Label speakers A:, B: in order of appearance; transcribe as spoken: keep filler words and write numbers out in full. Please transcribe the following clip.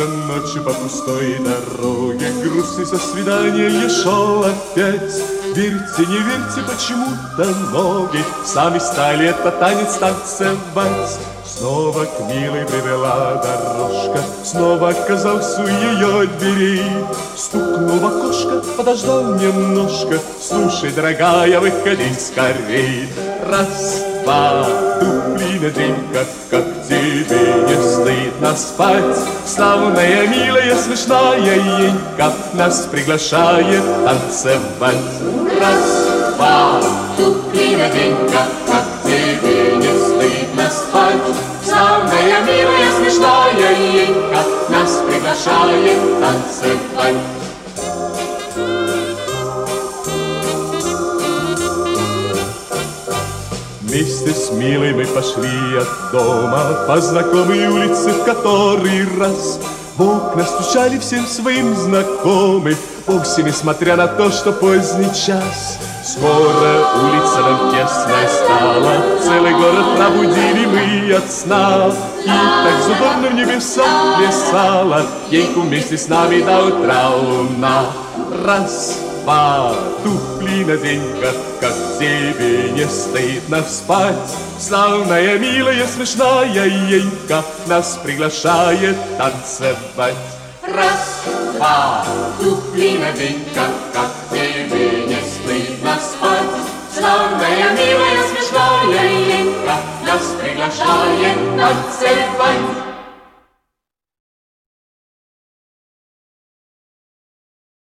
A: Однако ночью по пустой дороге грустный со свидания я шел опять. Верьте, не верьте, почему-то ноги сами стали этот танец танцевать. Снова к милой привела дорожка, снова оказался у ее дверей. Стукнул в окошко, подождал немножко. Слушай, дорогая, выходи скорей. Раз, два, туфли, медвенька, как тебе не стыдно спать? Славная, милая, смешная Енька нас приглашает танцевать. Раз, два, туфли, медвенька, как тебе не стыдно спать? Славная, милая, смешная Енька нас приглашает танцевать. Вместе с милой мы пошли от дома по знакомой улице в который раз. В окна стучали всем своим знакомым, вовсе несмотря на то, что поздний час. Скоро улица нам тесная стала, целый город пробудили мы от сна. И так задорно в небесах плясала Еньку вместе с нами до утра луна. Раз, два, туфли надень-ка, как тебе не стыдно спать? Славная, милая, смешная Енька нас приглашает танцевать. Раз, два, туфли надень-ка, как тебе не стыдно спать? Славная, милая, смешная Енька нас приглашает танцевать.